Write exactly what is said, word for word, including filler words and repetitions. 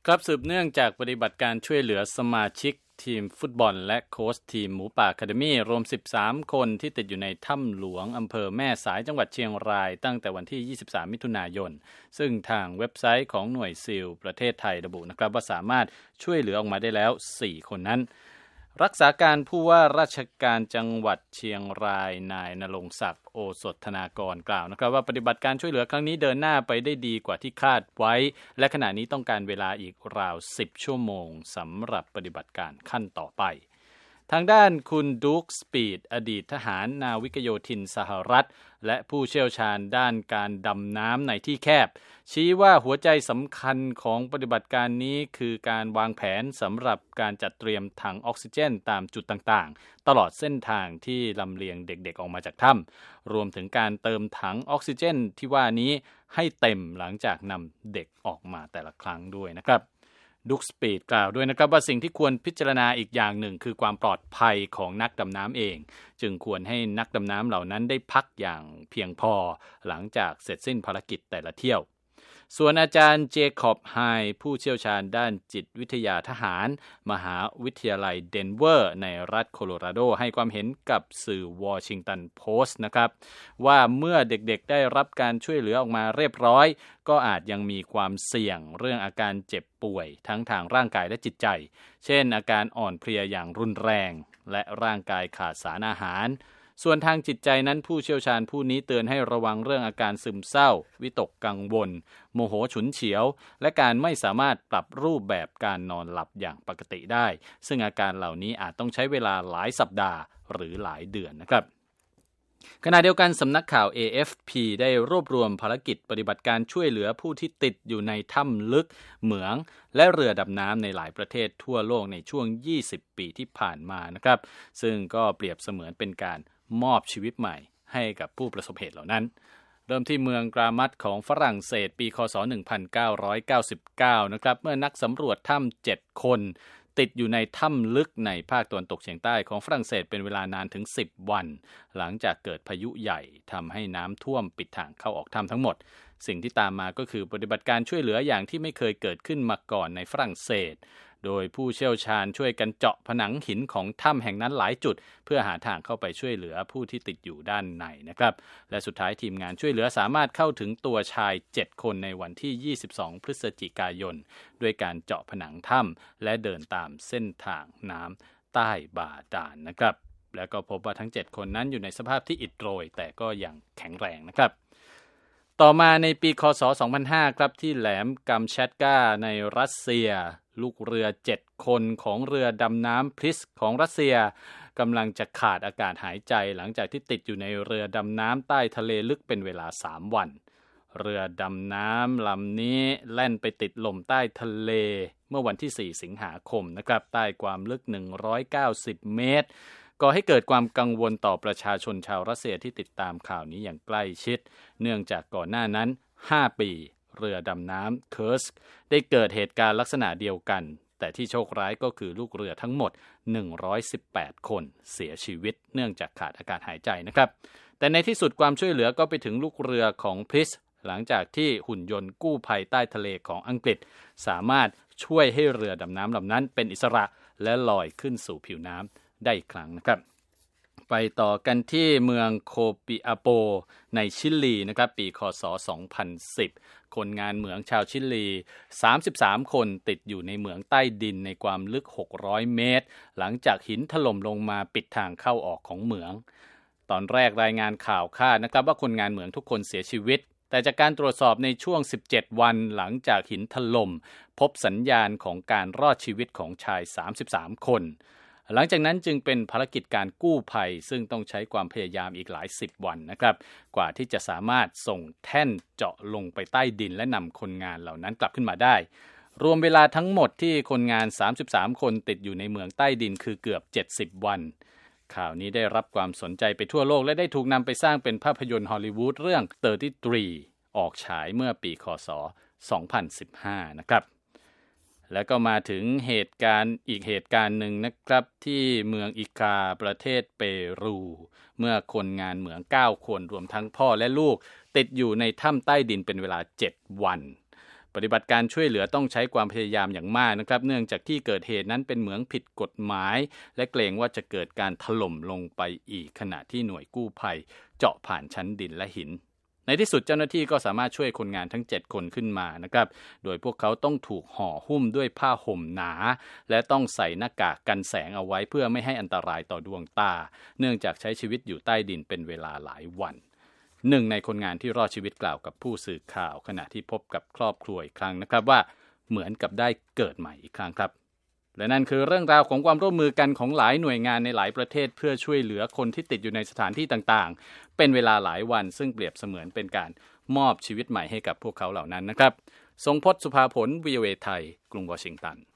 ครับสืบเนื่องจากปฏิบัติการช่วยเหลือสมาชิกทีมฟุตบอลและโค้ชทีมหมูป่าอะคาเดมี่รวมสิบสามคนที่ติดอยู่ในถ้ำหลวงอำเภอแม่สายจังหวัดเชียงรายตั้งแต่วันที่ยี่สิบสามมิถุนายนซึ่งทางเว็บไซต์ของหน่วยซีลประเทศไทยระบุนะครับว่าสามารถช่วยเหลือออกมาได้แล้วสี่คนนั้นรักษาการผู้ว่าราชการจังหวัดเชียงรายนายณรงค์ศักดิ์โอสถธนากรกล่าวนะครับว่าปฏิบัติการช่วยเหลือครั้งนี้เดินหน้าไปได้ดีกว่าที่คาดไว้และขณะนี้ต้องการเวลาอีกราวสิบชั่วโมงสำหรับปฏิบัติการขั้นต่อไปทางด้านคุณดูคสปีดอดีตทหารนาวิกโยธินสหรัฐและผู้เชี่ยวชาญด้านการดำน้ำในที่แคบชี้ว่าหัวใจสำคัญของปฏิบัติการนี้คือการวางแผนสำหรับการจัดเตรียมถังออกซิเจนตามจุดต่างๆตลอดเส้นทางที่ลำเลียงเด็กๆออกมาจากถ้ำรวมถึงการเติมถังออกซิเจนที่ว่านี้ให้เต็มหลังจากนำเด็กออกมาแต่ละครั้งด้วยนะครับดุกสปีดกล่าวด้วยนะครับว่าสิ่งที่ควรพิจารณาอีกอย่างหนึ่งคือความปลอดภัยของนักดำน้ำเองจึงควรให้นักดำน้ำเหล่านั้นได้พักอย่างเพียงพอหลังจากเสร็จสิ้นภารกิจแต่ละเที่ยวส่วนอาจารย์เจคอบไฮผู้เชี่ยวชาญด้านจิตวิทยาทหารมหาวิทยาลัยเดนเวอร์ในรัฐโคโลราโดให้ความเห็นกับสื่อวอชิงตันโพสต์นะครับว่าเมื่อเด็กๆได้รับการช่วยเหลือออกมาเรียบร้อยก็อาจยังมีความเสี่ยงเรื่องอาการเจ็บป่วยทั้งทางร่างกายและจิตใจเช่นอาการอ่อนเพลียอย่างรุนแรงและร่างกายขาดสารอาหารส่วนทางจิตใจนั้นผู้เชี่ยวชาญผู้นี้เตือนให้ระวังเรื่องอาการซึมเศร้าวิตกกังวลโมโหฉุนเฉียวและการไม่สามารถปรับรูปแบบการนอนหลับอย่างปกติได้ซึ่งอาการเหล่านี้อาจต้องใช้เวลาหลายสัปดาห์หรือหลายเดือนนะครับขณะเดียวกันสำนักข่าว เอ เอฟ พี ได้รวบรวมภารกิจปฏิบัติการช่วยเหลือผู้ที่ติดอยู่ในถ้ำลึกเหมืองและเรือดำน้ำในหลายประเทศทั่วโลกในช่วงยี่สิบปีที่ผ่านมานะครับซึ่งก็เปรียบเสมือนเป็นการมอบชีวิตใหม่ให้กับผู้ประสบเหตุเหล่านั้นเริ่มที่เมืองกรามัดของฝรั่งเศสปีคศหนึ่งพันเก้าร้อยเก้าสิบเก้านะครับเมื่อนักสำรวจถ้ำเจ็ดคนติดอยู่ในถ้ำลึกในภาคตะวันตกเฉียงใต้ของฝรั่งเศสเป็นเวลานานถึงสิบวันหลังจากเกิดพายุใหญ่ทำให้น้ำท่วมปิดทางเข้าออกถ้ำทั้งหมดสิ่งที่ตามมาก็คือปฏิบัติการช่วยเหลืออย่างที่ไม่เคยเกิดขึ้นมาก่อนในฝรั่งเศสโดยผู้เชี่ยวชาญช่วยกันเจาะผนังหินของถ้ำแห่งนั้นหลายจุดเพื่อหาทางเข้าไปช่วยเหลือผู้ที่ติดอยู่ด้านในนะครับและสุดท้ายทีมงานช่วยเหลือสามารถเข้าถึงตัวชายเจ็ดคนในวันที่ยี่สิบสองพฤศจิกายนด้วยการเจาะผนังถ้ำและเดินตามเส้นทางน้ำใต้บาดาลนะครับแล้วก็พบว่าทั้งเจ็ดคนนั้นอยู่ในสภาพที่อิดโรยแต่ก็ยังแข็งแรงนะครับต่อมาในปีคศสองพันห้าครับที่แหลมกัมแชตกาในรัสเซียลูกเรือเจ็ดคนของเรือดำน้ำพลิสของรัสเซียกำลังจะขาดอากาศหายใจหลังจากที่ติดอยู่ในเรือดำน้ำใต้ทะเลลึกเป็นเวลาสามวันเรือดำน้ำลำนี้แล่นไปติดลมใต้ทะเลเมื่อวันที่สี่สิงหาคมนะครับใต้ความลึกหนึ่งร้อยเก้าสิบเมตรก่อให้เกิดความกังวลต่อประชาชนชาวรัสเซียที่ติดตามข่าวนี้อย่างใกล้ชิดเนื่องจากก่อนหน้านั้นห้าปีเรือดำน้ำเคิร์สได้เกิดเหตุการณ์ลักษณะเดียวกันแต่ที่โชคร้ายก็คือลูกเรือทั้งหมดหนึ่งร้อยสิบแปดคนเสียชีวิตเนื่องจากขาดอากาศหายใจนะครับแต่ในที่สุดความช่วยเหลือก็ไปถึงลูกเรือของพลิสหลังจากที่หุ่นยนต์กู้ภัยใต้ทะเลของอังกฤษสามารถช่วยให้เรือดำน้ำลำนั้นเป็นอิสระและลอยขึ้นสู่ผิวน้ำได้อีกครั้งนะครับไปต่อกันที่เมืองโคปิอาโปในชิลีนะครับปีคศสองพันสิบคนงานเหมืองชาวชิลีสามสิบสามคนติดอยู่ในเหมืองใต้ดินในความลึกหกร้อยเมตรหลังจากหินถล่มลงมาปิดทางเข้าออกของเหมืองตอนแรกรายงานข่าวคาดนะครับว่าคนงานเหมืองทุกคนเสียชีวิตแต่จากการตรวจสอบในช่วงสิบเจ็ดวันหลังจากหินถล่มพบสัญญาณของการรอดชีวิตของชายสามสิบสามคนหลังจากนั้นจึงเป็นภารกิจการกู้ภัยซึ่งต้องใช้ความพยายามอีกหลายสิบวันนะครับกว่าที่จะสามารถส่งแท่นเจาะลงไปใต้ดินและนำคนงานเหล่านั้นกลับขึ้นมาได้รวมเวลาทั้งหมดที่คนงานสามสิบสามคนติดอยู่ในเมืองใต้ดินคือเกือบเจ็ดสิบวันข่าวนี้ได้รับความสนใจไปทั่วโลกและได้ถูกนำไปสร้างเป็นภาพยนตร์ฮอลลีวูดเรื่องสามสิบสามออกฉายเมื่อปีคศสองพันสิบห้านะครับแล้วก็มาถึงเหตุการณ์อีกเหตุการณ์หนึ่งนะครับที่เมืองอิกาประเทศเปรูเมื่อคนงานเหมืองเก้าคนรวมทั้งพ่อและลูกติดอยู่ในถ้ำใต้ดินเป็นเวลาเจ็ดวันปฏิบัติการช่วยเหลือต้องใช้ความพยายามอย่างมากนะครับเนื่องจากที่เกิดเหตุนั้นเป็นเหมืองผิดกฎหมายและเกรงว่าจะเกิดการถล่มลงไปอีกขณะที่หน่วยกู้ภัยเจาะผ่านชั้นดินและหินในที่สุดเจ้าหน้าที่ก็สามารถช่วยคนงานทั้งเจ็ดคนขึ้นมานะครับโดยพวกเขาต้องถูกห่อหุ้มด้วยผ้าห่มหนาและต้องใส่หน้ากากกันแสงเอาไว้เพื่อไม่ให้อันตรายต่อดวงตาเนื่องจากใช้ชีวิตอยู่ใต้ดินเป็นเวลาหลายวันหนึ่งในคนงานที่รอดชีวิตกล่าวกับผู้สื่อข่าวขณะที่พบกับครอบครัวอีกครั้งนะครับว่าเหมือนกับได้เกิดใหม่อีกครั้งครับและนั่นคือเรื่องราวของความร่วมมือกันของหลายหน่วยงานในหลายประเทศเพื่อช่วยเหลือคนที่ติดอยู่ในสถานที่ต่างๆเป็นเวลาหลายวันซึ่งเปรียบเสมือนเป็นการมอบชีวิตใหม่ให้กับพวกเขาเหล่านั้นนะครับทรงพจน์ สุภาผล วี โอ เอ ไทยกรุงวอชิงตัน